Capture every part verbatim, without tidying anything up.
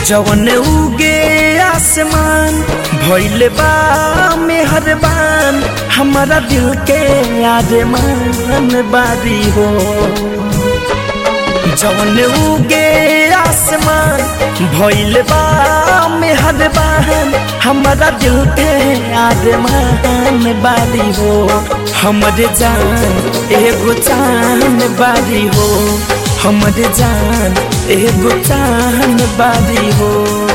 जवन उगे आसमान भइले बा मेहरबान हमारा दिल के आरमान बारी हो। जवन उगे आसमान भइले बा मेहरबान हमारा दिल के आरमान बारी हो। हमरे जान एगो चान बारी हो, हमरे जान एगो चान बारी हो।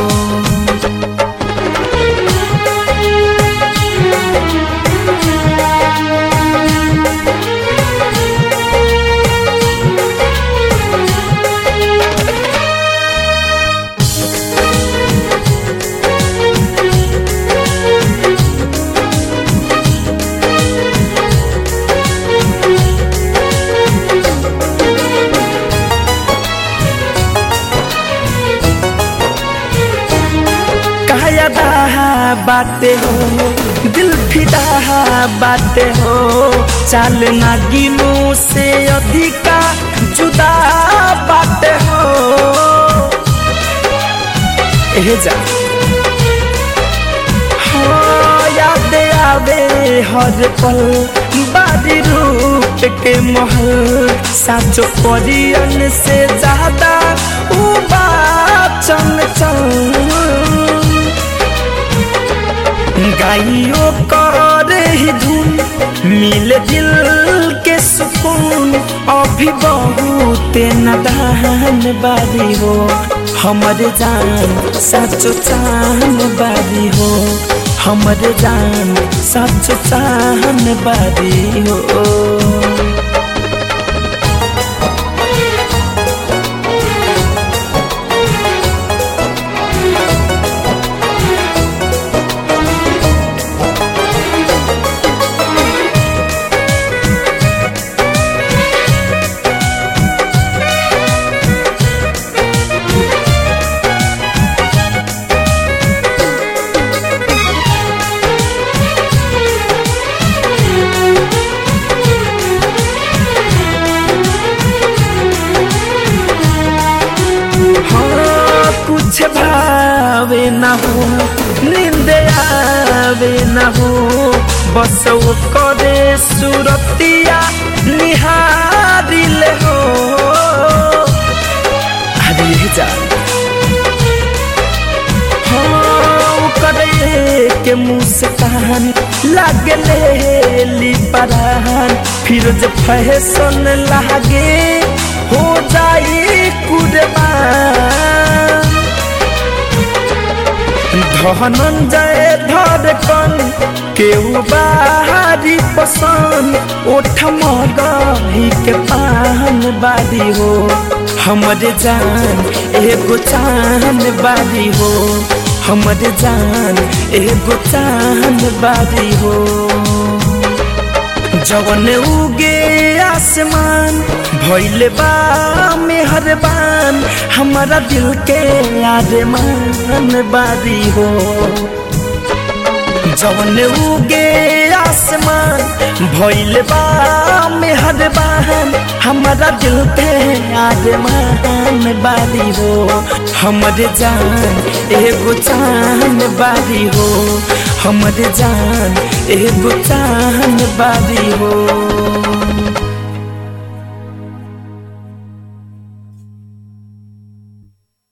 बाटे हो दिल फिदा बाटे हो, चाल नागिनों से अधिका जुदा बाटे हो। ए जा हाँ याद आवे हर पल बारी रूप के महल, साचो परियन से ज्यादा उ बात चंचल। गाइयों कर ही धुन मिले दिल के सुकून, अभी बहुत नादान बारी हो। हमरे जान सचो चान बारी हो, हमरे जान सचो चान बारी हो। कुछ भावे ना हो नींद आवे ना हो, बस वो करे सुरतिया निहारिल हो। अरे जा हाँ करे के मुस्कान लागले ली परान, फिर जब फैशन लागे हो जाए कुर्बान। धनंजय धड़कन केहू बारी पसंद, ओठ मगही के पान बारी हो। हमरे जान एगो चान बारी हो, हमरे जान एगो चान बारी हो। जवन उगे आसमान भइले बा मेहरबान हमारा दिल के आरमान बारी हो। जवन उगे आसमान भइले बा मेहरबान हमारा दिल के आरमान बारी हो। हमरे जान एगो चान बारी हो, हमरे जान एगो चान बारी हो।